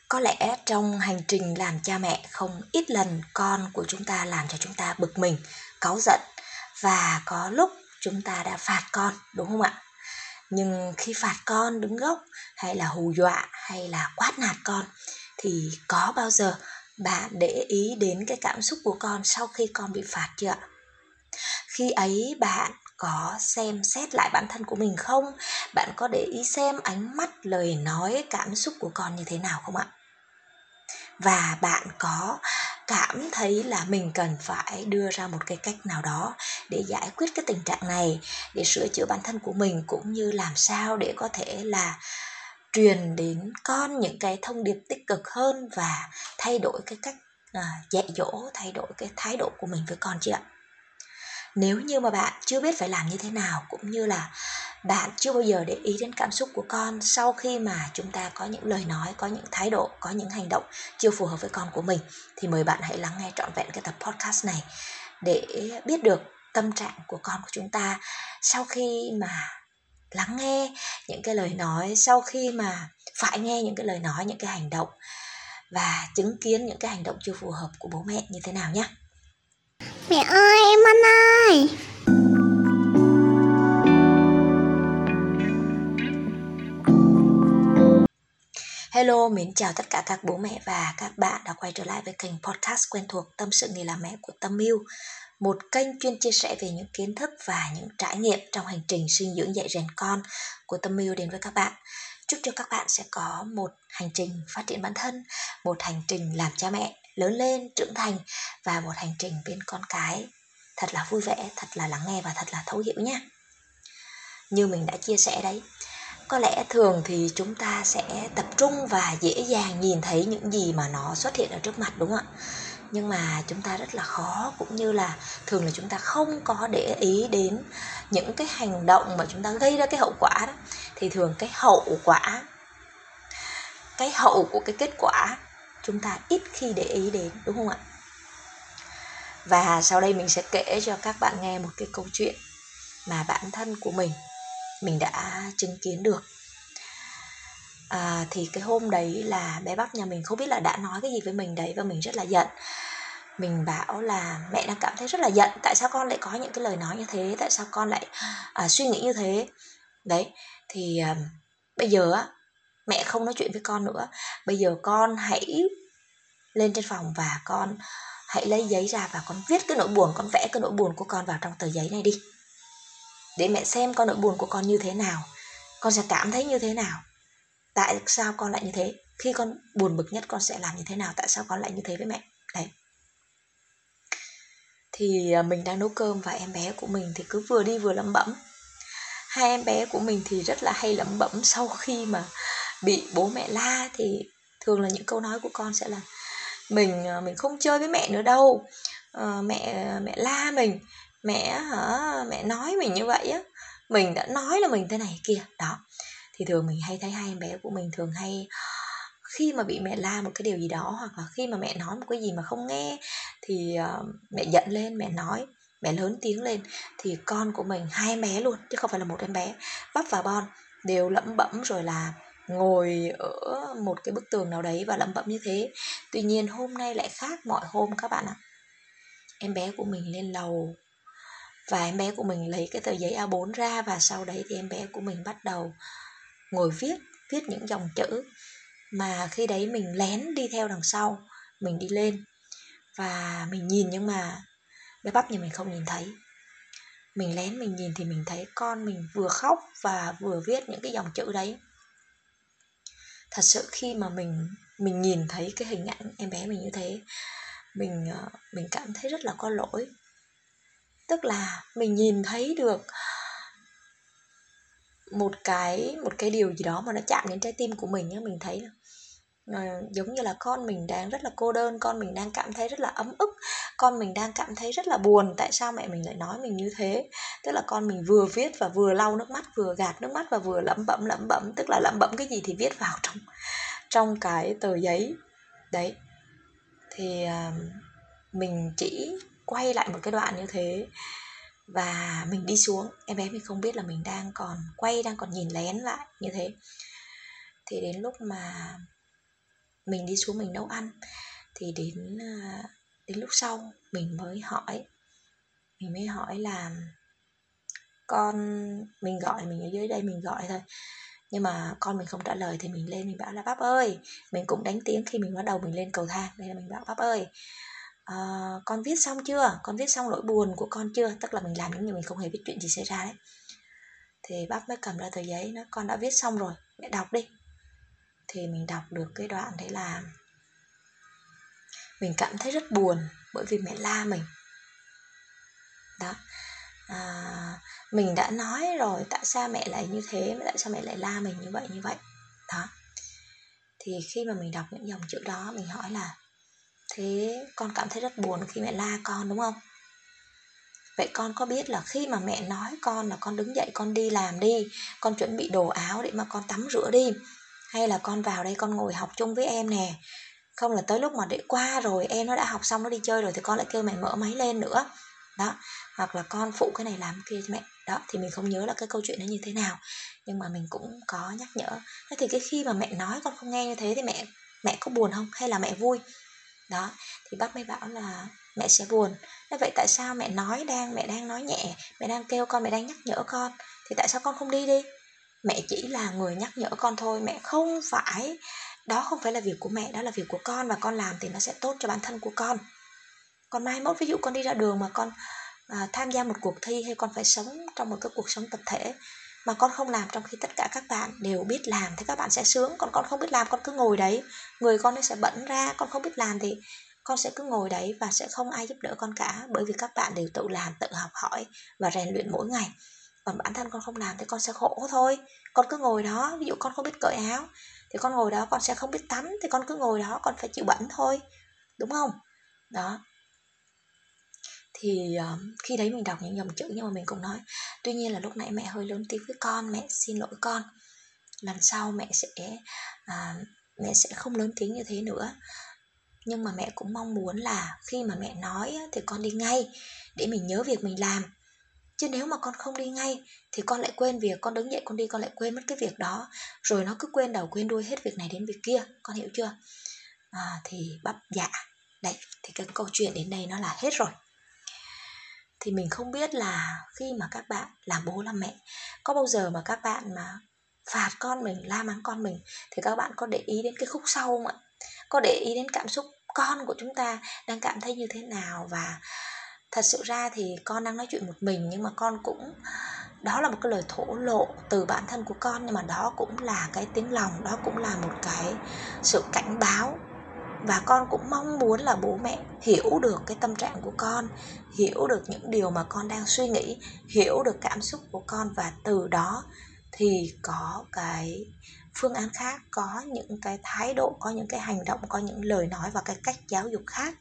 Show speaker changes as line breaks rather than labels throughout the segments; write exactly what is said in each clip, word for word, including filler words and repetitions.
Có lẽ trong hành trình làm cha mẹ, không ít lần con của chúng ta làm cho chúng ta bực mình, cáu giận, và có lúc chúng ta đã phạt con, đúng không ạ? Nhưng khi phạt con đứng gốc, hay là hù dọa, hay là quát nạt con, thì có bao giờ bạn để ý đến cái cảm xúc của con sau khi con bị phạt chưa ạ? Khi ấy bạn có xem xét lại bản thân của mình không? Bạn có để ý xem ánh mắt, lời nói, cảm xúc của con như thế nào không ạ? Và bạn có cảm thấy là mình cần phải đưa ra một cái cách nào đó để giải quyết cái tình trạng này, để sửa chữa bản thân của mình, cũng như làm sao để có thể là truyền đến con những cái thông điệp tích cực hơn và thay đổi cái cách à, dạy dỗ, thay đổi cái thái độ của mình với con chưa ạ? Nếu như mà bạn chưa biết phải làm như thế nào, cũng như là bạn chưa bao giờ để ý đến cảm xúc của con sau khi mà chúng ta có những lời nói, có những thái độ, có những hành động chưa phù hợp với con của mình, thì mời bạn hãy lắng nghe trọn vẹn cái tập podcast này để biết được tâm trạng của con của chúng ta sau khi mà lắng nghe những cái lời nói, sau khi mà phải nghe những cái lời nói, những cái hành động, và chứng kiến những cái hành động chưa phù hợp của bố mẹ như thế nào nhé.
Mẹ ơi, em ăn ơi.
Hello, mến chào tất cả các bố mẹ và các bạn đã quay trở lại với kênh podcast quen thuộc Tâm sự nghề làm mẹ của Tâm Yêu, một kênh chuyên chia sẻ về những kiến thức và những trải nghiệm trong hành trình sinh dưỡng dạy rèn con của Tâm Yêu đến với các bạn. Chúc cho các bạn sẽ có một hành trình phát triển bản thân, một hành trình làm cha mẹ lớn lên, trưởng thành, và một hành trình bên con cái thật là vui vẻ, thật là lắng nghe và thật là thấu hiểu nhé. Như mình đã chia sẻ đấy, có lẽ thường thì chúng ta sẽ tập trung và dễ dàng nhìn thấy những gì mà nó xuất hiện ở trước mặt, đúng không ạ? Nhưng mà chúng ta rất là khó, cũng như là thường là chúng ta không có để ý đến những cái hành động mà chúng ta gây ra cái hậu quả đó. Thì thường cái hậu quả, cái hậu của cái kết quả chúng ta ít khi để ý đến, đúng không ạ? Và sau đây mình sẽ kể cho các bạn nghe một cái câu chuyện mà bản thân của mình mình đã chứng kiến được. À, thì cái hôm đấy là bé Bắc nhà mình không biết là đã nói cái gì với mình đấy, và mình rất là giận. Mình bảo là mẹ đang cảm thấy rất là giận, tại sao con lại có những cái lời nói như thế, tại sao con lại à, suy nghĩ như thế. Đấy, thì à, bây giờ á, mẹ không nói chuyện với con nữa. Bây giờ con hãy lên trên phòng và con hãy lấy giấy ra và con viết cái nỗi buồn, con vẽ cái nỗi buồn của con vào trong tờ giấy này đi, để mẹ xem con nỗi buồn của con như thế nào, con sẽ cảm thấy như thế nào. Tại sao con lại như thế? Khi con buồn bực nhất con sẽ làm như thế nào? Tại sao con lại như thế với mẹ? Đấy. Thì mình đang nấu cơm và em bé của mình thì cứ vừa đi vừa lẩm bẩm. Hai em bé của mình thì rất là hay lẩm bẩm sau khi mà bị bố mẹ la, thì thường là những câu nói của con sẽ là mình mình không chơi với mẹ nữa đâu, à, mẹ mẹ la mình, mẹ hả mẹ nói mình như vậy á, mình đã nói là mình thế này kia đó. Thì thường mình hay thấy hai em bé của mình thường hay khi mà bị mẹ la một cái điều gì đó, hoặc là khi mà mẹ nói một cái gì mà không nghe, thì uh, mẹ giận lên, mẹ nói, mẹ lớn tiếng lên, thì con của mình, hai em bé luôn chứ không phải là một em bé, Bắp và Bon, đều lẩm bẩm rồi là ngồi ở một cái bức tường nào đấy và lẩm bẩm như thế. Tuy nhiên hôm nay lại khác mọi hôm các bạn ạ. Em bé của mình lên lầu và em bé của mình lấy cái tờ giấy A bốn ra, và sau đấy thì em bé của mình bắt đầu ngồi viết, viết những dòng chữ mà khi đấy mình lén đi theo đằng sau, mình đi lên và mình nhìn, nhưng mà bé Bắp nhà mình không nhìn thấy. Mình lén mình nhìn thì mình thấy con mình vừa khóc và vừa viết những cái dòng chữ đấy. Thật sự khi mà mình mình nhìn thấy cái hình ảnh em bé mình như thế, mình mình cảm thấy rất là có lỗi. Tức là mình nhìn thấy được một cái một cái điều gì đó mà nó chạm đến trái tim của mình á. Mình thấy là giống như là con mình đang rất là cô đơn, con mình đang cảm thấy rất là ấm ức, con mình đang cảm thấy rất là buồn, tại sao mẹ mình lại nói mình như thế. Tức là con mình vừa viết và vừa lau nước mắt, vừa gạt nước mắt và vừa lẩm bẩm lẩm bẩm, tức là lẩm bẩm cái gì thì viết vào trong trong cái tờ giấy đấy. Thì uh, mình chỉ quay lại một cái đoạn như thế và mình đi xuống. Em bé mình không biết là mình đang còn quay, đang còn nhìn lén lại như thế. Thì đến lúc mà mình đi xuống mình nấu ăn. Thì đến đến lúc sau mình mới hỏi mình mới hỏi là con, mình gọi, mình ở dưới đây mình gọi thôi, nhưng mà con mình không trả lời thì mình lên mình bảo là bắp ơi, mình cũng đánh tiếng khi mình bắt đầu mình lên cầu thang, đây là mình bảo bắp ơi, à, con viết xong chưa, con viết xong nỗi buồn của con chưa, tức là mình làm những gì mình không hề biết chuyện gì xảy ra đấy. Thì bắp mới cầm ra tờ giấy, nó con đã viết xong rồi, mẹ đọc đi. Thì mình đọc được cái đoạn đấy là mình cảm thấy rất buồn bởi vì mẹ la mình đó. À, mình đã nói rồi tại sao mẹ lại như thế, tại sao mẹ lại la mình như vậy như vậy đó. Thì khi mà mình đọc những dòng chữ đó, mình hỏi là thế con cảm thấy rất buồn khi mẹ la con đúng không? Vậy con có biết là khi mà mẹ nói con là con đứng dậy con đi làm đi, con chuẩn bị đồ áo để mà con tắm rửa đi, hay là con vào đây con ngồi học chung với em nè, không là tới lúc mà để qua rồi em nó đã học xong nó đi chơi rồi thì con lại kêu mẹ mở máy lên nữa đó, hoặc là con phụ cái này làm kia cho mẹ đó. Thì mình không nhớ là cái câu chuyện nó như thế nào, nhưng mà mình cũng có nhắc nhở. Thế thì cái khi mà mẹ nói con không nghe như thế thì mẹ mẹ có buồn không hay là mẹ vui đó? Thì bác mới bảo là mẹ sẽ buồn. Thế vậy tại sao mẹ nói đang mẹ đang nói nhẹ, mẹ đang kêu con, mẹ đang nhắc nhở con, thì tại sao con không đi đi? Mẹ chỉ là người nhắc nhở con thôi, mẹ không phải, đó không phải là việc của mẹ, đó là việc của con, và con làm thì nó sẽ tốt cho bản thân của con. Còn mai mốt ví dụ con đi ra đường mà con à, tham gia một cuộc thi, hay con phải sống trong một cái cuộc sống tập thể mà con không làm trong khi tất cả các bạn đều biết làm thì các bạn sẽ sướng. Còn con không biết làm, con cứ ngồi đấy, người con nó sẽ bẩn ra. Con không biết làm thì con sẽ cứ ngồi đấy và sẽ không ai giúp đỡ con cả, bởi vì các bạn đều tự làm, tự học hỏi và rèn luyện mỗi ngày. Còn bản thân con không làm thì con sẽ khổ thôi. Con cứ ngồi đó, ví dụ con không biết cởi áo thì con ngồi đó, con sẽ không biết tắm thì con cứ ngồi đó, con phải chịu bẩn thôi, đúng không? Đó. Thì uh, khi đấy mình đọc những dòng chữ nhưng mà mình cũng nói, tuy nhiên là lúc nãy mẹ hơi lớn tiếng với con, mẹ xin lỗi con, lần sau mẹ sẽ uh, mẹ sẽ không lớn tiếng như thế nữa. Nhưng mà mẹ cũng mong muốn là khi mà mẹ nói thì con đi ngay để mình nhớ việc mình làm. Chứ nếu mà con không đi ngay thì con lại quên việc, con đứng dậy con đi con lại quên mất cái việc đó, rồi nó cứ quên đầu quên đuôi hết việc này đến việc kia, con hiểu chưa? À, thì bắp dạ. Đấy, thì cái câu chuyện đến đây nó là hết rồi. Thì mình không biết là khi mà các bạn làm bố làm mẹ, có bao giờ mà các bạn mà phạt con mình, la mắng con mình thì các bạn có để ý đến cái khúc sau không ạ? Có để ý đến cảm xúc con của chúng ta đang cảm thấy như thế nào? Và thật sự ra thì con đang nói chuyện một mình, nhưng mà con cũng, đó là một cái lời thổ lộ từ bản thân của con, nhưng mà đó cũng là cái tiếng lòng, đó cũng là một cái sự cảnh báo. Và con cũng mong muốn là bố mẹ hiểu được cái tâm trạng của con, hiểu được những điều mà con đang suy nghĩ, hiểu được cảm xúc của con, và từ đó thì có cái phương án khác, có những cái thái độ, có những cái hành động, có những lời nói và cái cách giáo dục khác,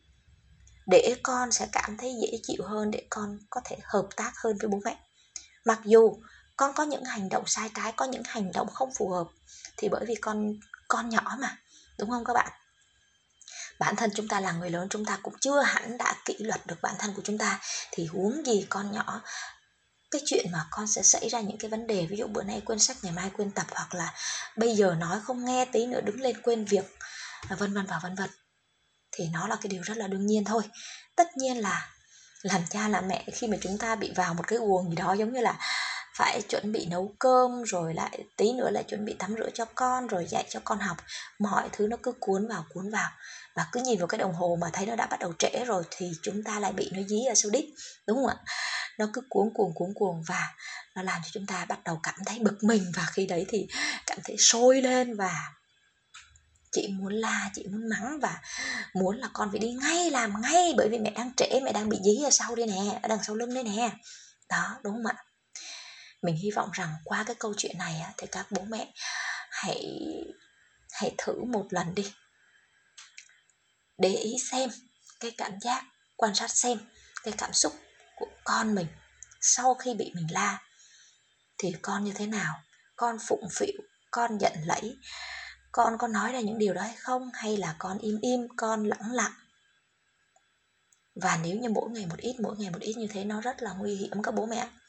để con sẽ cảm thấy dễ chịu hơn, để con có thể hợp tác hơn với bố mẹ. Mặc dù con có những hành động sai trái, có những hành động không phù hợp, thì bởi vì con con nhỏ mà, đúng không các bạn? Bản thân chúng ta là người lớn, chúng ta cũng chưa hẳn đã kỷ luật được bản thân của chúng ta, thì huống gì con nhỏ. Cái chuyện mà con sẽ xảy ra những cái vấn đề, ví dụ bữa nay quên sách, ngày mai quên tập, hoặc là bây giờ nói không nghe, tí nữa đứng lên quên việc, vân vân và vân vân, thì nó là cái điều rất là đương nhiên thôi. Tất nhiên là làm cha làm mẹ, khi mà chúng ta bị vào một cái guồng gì đó, giống như là phải chuẩn bị nấu cơm, rồi lại tí nữa lại chuẩn bị tắm rửa cho con, rồi dạy cho con học, mọi thứ nó cứ cuốn vào cuốn vào, và cứ nhìn vào cái đồng hồ mà thấy nó đã bắt đầu trễ rồi thì chúng ta lại bị nó dí ở sau đít, đúng không ạ? Nó cứ cuốn cuồng cuốn cuồng và nó làm cho chúng ta bắt đầu cảm thấy bực mình, và khi đấy thì cảm thấy sôi lên và chị muốn la, chị muốn mắng, và muốn là con phải đi ngay, làm ngay, bởi vì mẹ đang trễ, mẹ đang bị dí ở sau đây nè, ở đằng sau lưng đây nè. Đó, đúng không ạ? Mình hy vọng rằng qua cái câu chuyện này thì các bố mẹ hãy hãy thử một lần đi, để ý xem cái cảm giác, quan sát xem cái cảm xúc của con mình sau khi bị mình la thì con như thế nào, con phụng phịu, con giận lẫy, con có nói ra những điều đó hay không, hay là con im im, con lẳng lặng. Và nếu như mỗi ngày một ít, mỗi ngày một ít như thế, nó rất là nguy hiểm các bố mẹ.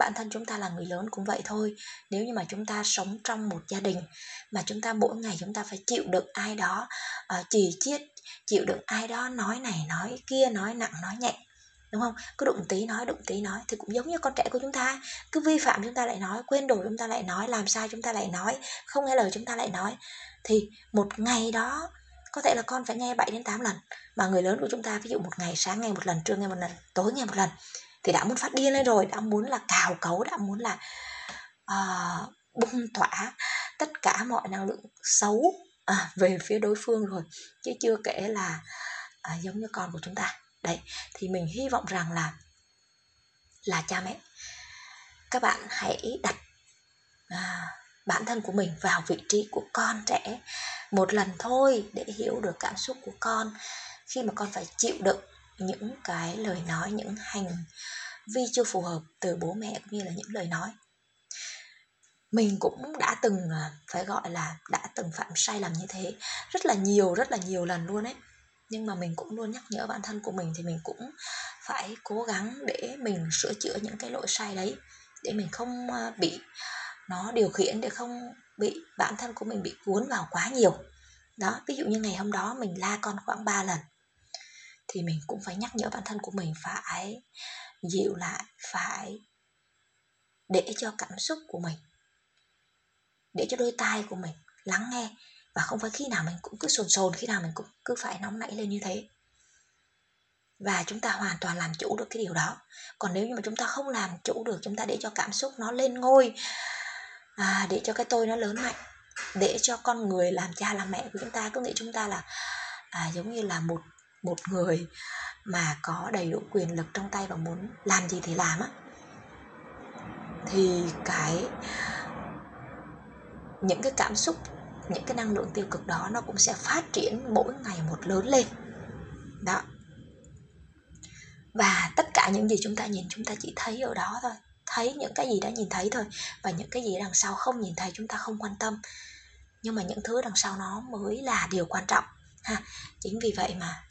bản thân chúng ta là người lớn cũng vậy thôi. Nếu như mà chúng ta sống trong một gia đình mà chúng ta mỗi ngày chúng ta phải chịu đựng ai đó uh, chì chiết, chịu đựng ai đó nói này nói kia, nói nặng nói nhẹ, đúng không? Cứ đụng tí nói, đụng tí nói, thì cũng giống như con trẻ của chúng ta, cứ vi phạm chúng ta lại nói, quên đổi chúng ta lại nói, làm sai chúng ta lại nói, không nghe lời chúng ta lại nói. Thì một ngày đó có thể là con phải nghe bảy đến tám lần. Mà người lớn của chúng ta ví dụ một ngày sáng nghe một lần, trưa nghe một lần, tối nghe một lần, thì đã muốn phát điên lên rồi, đã muốn là cào cấu, đã muốn là uh, bung tỏa tất cả mọi năng lượng xấu à, về phía đối phương rồi, chứ chưa kể là à, giống như con của chúng ta. Đấy, thì mình hy vọng rằng là là cha mẹ, các bạn hãy đặt à, bản thân của mình vào vị trí của con trẻ một lần thôi, để hiểu được cảm xúc của con khi mà con phải chịu đựng những cái lời nói, những hành vi chưa phù hợp từ bố mẹ, cũng như là những lời nói. Mình cũng đã từng phải gọi là đã từng phạm sai lầm như thế rất là nhiều, rất là nhiều lần luôn ấy. Nhưng mà mình cũng luôn nhắc nhở bản thân của mình, thì mình cũng phải cố gắng để mình sửa chữa những cái lỗi sai đấy, để mình không bị nó điều khiển, để không bị bản thân của mình bị cuốn vào quá nhiều. Đó, ví dụ như ngày hôm đó mình la con khoảng ba lần, thì mình cũng phải nhắc nhở bản thân của mình phải dịu lại, phải để cho cảm xúc của mình, để cho đôi tai của mình lắng nghe, và không phải khi nào mình cũng cứ sồn sồn, khi nào mình cũng cứ phải nóng nảy lên như thế. Và chúng ta hoàn toàn làm chủ được cái điều đó. Còn nếu như mà chúng ta không làm chủ được, chúng ta để cho cảm xúc nó lên ngôi, à, để cho cái tôi nó lớn mạnh, để cho con người làm cha làm mẹ của chúng ta cứ nghĩ chúng ta là à, giống như là một một người mà có đầy đủ quyền lực trong tay và muốn làm gì thì làm á, thì cái những cái cảm xúc, những cái năng lượng tiêu cực đó nó cũng sẽ phát triển mỗi ngày một lớn lên. Đó. Và tất cả những gì chúng ta nhìn, chúng ta chỉ thấy ở đó thôi, thấy những cái gì đã nhìn thấy thôi, và những cái gì đằng sau không nhìn thấy chúng ta không quan tâm. Nhưng mà những thứ đằng sau nó mới là điều quan trọng ha. Chính vì vậy mà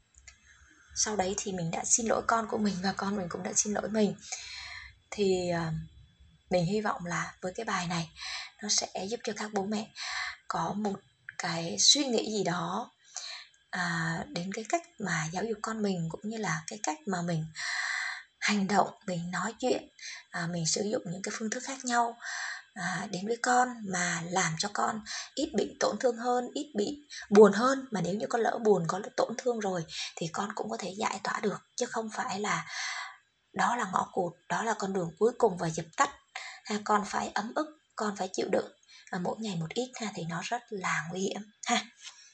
sau đấy thì mình đã xin lỗi con của mình, và con mình cũng đã xin lỗi mình. Thì uh, mình hy vọng là với cái bài này nó sẽ giúp cho các bố mẹ có một cái suy nghĩ gì đó à, đến cái cách mà giáo dục con mình, cũng như là cái cách mà mình hành động, mình nói chuyện, à, mình sử dụng những cái phương thức khác nhau à, đến với con, mà làm cho con ít bị tổn thương hơn, ít bị buồn hơn. Mà nếu như con lỡ buồn, có tổn thương rồi, thì con cũng có thể giải tỏa được, chứ không phải là đó là ngõ cụt, đó là con đường cuối cùng và dập tắt. Ha, con phải ấm ức, con phải chịu đựng và mỗi ngày một ít ha, thì nó rất là nguy hiểm ha.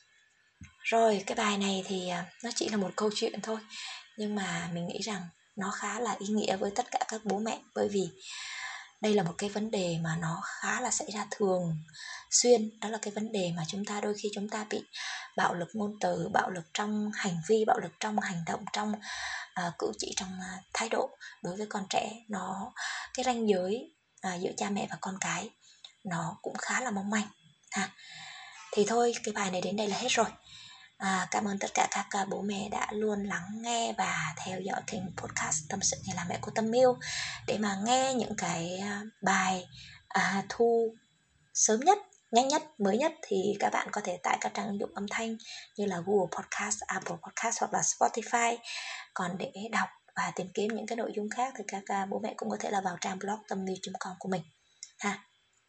Rồi, cái bài này thì nó chỉ là một câu chuyện thôi, nhưng mà mình nghĩ rằng nó khá là ý nghĩa với tất cả các bố mẹ, bởi vì đây là một cái vấn đề mà nó khá là xảy ra thường xuyên. Đó là cái vấn đề mà chúng ta đôi khi chúng ta bị bạo lực ngôn từ, bạo lực trong hành vi, bạo lực trong hành động, trong uh, cử chỉ, trong uh, thái độ đối với con trẻ. Nó cái ranh giới uh, giữa cha mẹ và con cái nó cũng khá là mong manh ha. Thì thôi, cái bài này đến đây là hết rồi. À, cảm ơn tất cả các uh, bố mẹ đã luôn lắng nghe và theo dõi kênh podcast Tâm sự Nghề Làm Mẹ của Tâm Miu, để mà nghe những cái uh, bài uh, thu sớm nhất, nhanh nhất, mới nhất. Thì các bạn có thể tải các trang ứng dụng âm thanh như là Google Podcast, Apple Podcast hoặc là Spotify. Còn để đọc và tìm kiếm những cái nội dung khác thì các uh, bố mẹ cũng có thể là vào trang blog tâm miu chấm com của mình ha.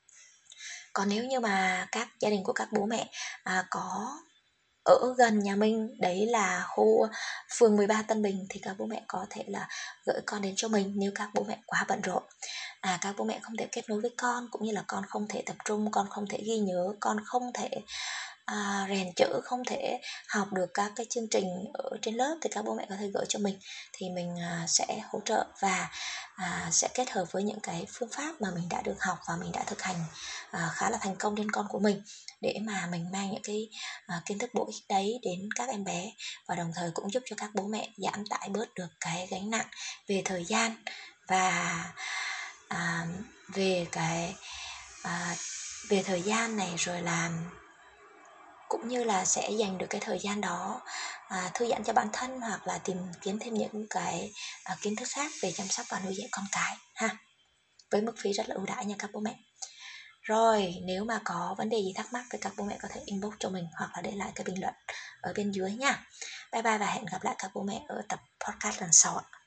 Còn nếu như mà các gia đình của các bố mẹ à, có ở gần nhà mình, đấy là khu phường mười ba Tân Bình, thì các bố mẹ có thể là gửi con đến cho mình nếu các bố mẹ quá bận rộn. À, các bố mẹ không thể kết nối với con, cũng như là con không thể tập trung, con không thể ghi nhớ, con không thể à, rèn chữ, không thể học được các cái chương trình ở trên lớp, thì các bố mẹ có thể gửi cho mình, thì mình à, sẽ hỗ trợ và à, sẽ kết hợp với những cái phương pháp mà mình đã được học và mình đã thực hành à, khá là thành công trên con của mình, để mà mình mang những cái à, kiến thức bổ ích đấy đến các em bé, và đồng thời cũng giúp cho các bố mẹ giảm tải bớt được cái gánh nặng về thời gian và à, về cái à, về thời gian này, rồi là cũng như là sẽ dành được cái thời gian đó à, thư giãn cho bản thân, hoặc là tìm kiếm thêm những cái à, kiến thức khác về chăm sóc và nuôi dạy con cái ha. với mức phí rất là ưu đãi nha các bố mẹ. Rồi, nếu mà có vấn đề gì thắc mắc thì các bố mẹ có thể inbox cho mình hoặc là để lại cái bình luận ở bên dưới nha. Bye bye và hẹn gặp lại các bố mẹ ở tập podcast lần sau ạ.